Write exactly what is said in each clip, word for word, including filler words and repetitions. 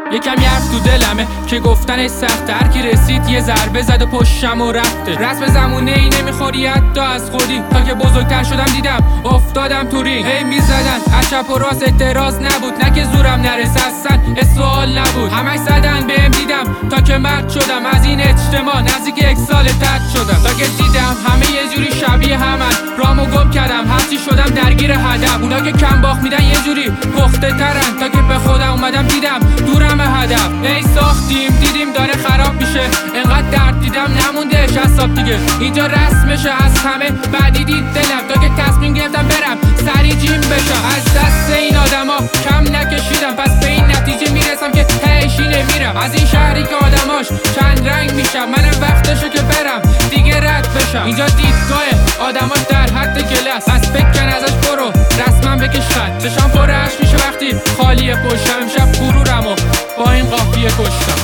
یکم حرف تو دلمه که گفتنش سخته. هر کی رسید یه ضربه زد و پشتم و رفته. رسم زمونه ای نمیخوری حتی از خودی. تا که بزرگتر شدم دیدم افتادم تو رینگ. هی میزدن از چپ و راست، اعتراض نبود. نه که زورم نرسه اصلا سوال نبود. همش زدن بهم دیدم تا که مرد شدم. از این اجتماع نزدیک یک سال ترد شدم. تا که دیدم همه یه جوری شبیه همن. رامو گم کردم هرچی شدم درگیر هدف. اونا که کم باخت میدن یه جوری پخته ترن. تا که به خودم اومدم دیدم دورم هدف. ای ساختیم دیدیم داره خراب میشه. انقدر درد دیدم نموندهش حساب دیگه. اینجا رسمشه از همه بعدی دید دلم. تا که تصمیم گرفتم برم سری جیم بشم. از دست این آدما کم نکشیدم. پس به این نتیجه میرسم که هیچی نمیرم. از این شهری که آدماش چند رنگ میشم. منم وقتشه که برم دیگه رد بشم. اینجا دیدگاه آدماش در حد گلس. از فکر کن ازش برو رسمم بکش خط. چشام پر اشک میشه وقتی خالیه پشتم. امشب غرورم و با این قافیه کشتم.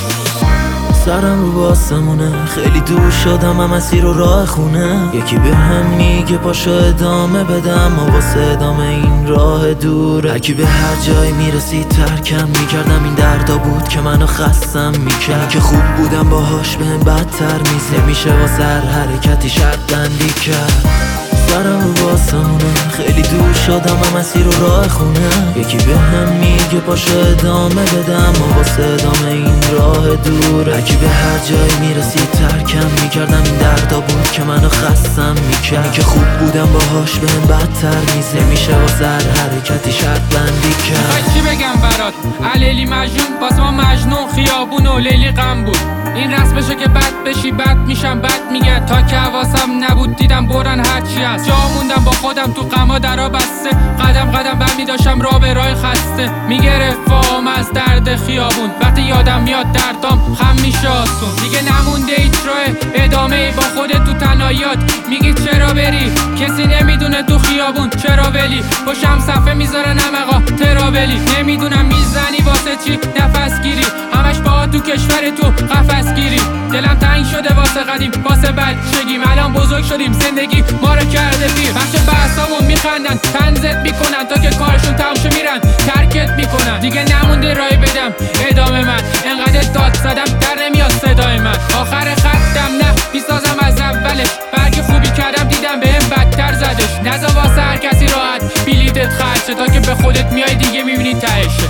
سرم رو با آسمونه، خیلی دور شدم هم مسیر و راه خونه. یکی به هم میگه پاشو ادامه بدم و واسه ادامه این راه دوره. هرکی به هر جایی میرسید ترکم میکردم. این دردا بود که منو خستم میکرد. که خوب بودم باهاش بهم بدتر میز نمیشه واسه هر حرکتی شرط بندی کرد. سرم رو با آسمونه، خیلی دور شدم هم مسیر و راه خونه. یکی به هم میگه پاشو ادامه بدم و واسه ادامه این راه دوره. هرکی به هر جایی میرسید ترکم میکردم. این دردا بود که منو خستم میکرد. که خوب بودم باهاش بهم بدتر میز نمیشه واسه هر حرکتی شرط بندی کرد. چی بگم برات علیلی مجنون باز ما مجنون خیابون و لیلی غم بود. این رسمشه که بد بشی بد میشم بد میگن. تا که حواسم نبود دیدم برن هرچی هست. جا موندم با خودم تو غما درا بسته. قدم قدم برمی داشتم راه به راه خسته. میگرفت فام از درد خیابون. وقتی یادم میاد دردام خم میشه آسون. دیگه نمونده هیچ راه ادامه با خودت تو تنهاییات. میگی چرا بری کسی نمیدونه تو خیابون چرا ولی. پشم صفحه میذارن هم آقا تراولی. نمیدونم میزنی واسه چی نفس گیری. همش با تو کشور تو قفس گیری. دلم تنگ شده واسه قدیم واسه بچگیم. الان بزرگ شدیم زندگی ما رو کرده پیر. بخش بحثامون میخندن تنزت میکنن. تا که کارشون تموم شه میرن ترکت میکنن. دیگه نمونده رای بدم ادامه من. انقدر داد زدم در نمیاد صدای من. آخر خطم نه میسازم از اولش. برگ خوبی کردم دیدم بهم بدتر زدش. نزا واسه هر کسی راحت بلیتت خرچه. تا که به خودت میای دیگه میبینی تهشه.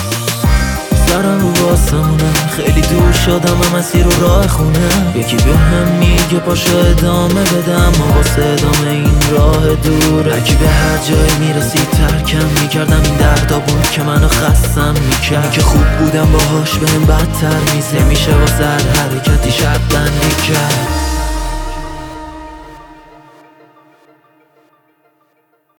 سرم رو آسمونه، خیلی دور شدم هم مسیر و راه خونه. یکی به هم میگه پاشو ادامه بدم و واسه ادامه این راه دوره. هرکی به هر جایی میرسید ترکم میکردم. این دردا بود که منو خستم میکرد. که خوب بودم باهاش بهم بدتر میز نمیشه واسه هر حرکتی شرط بندی کرد.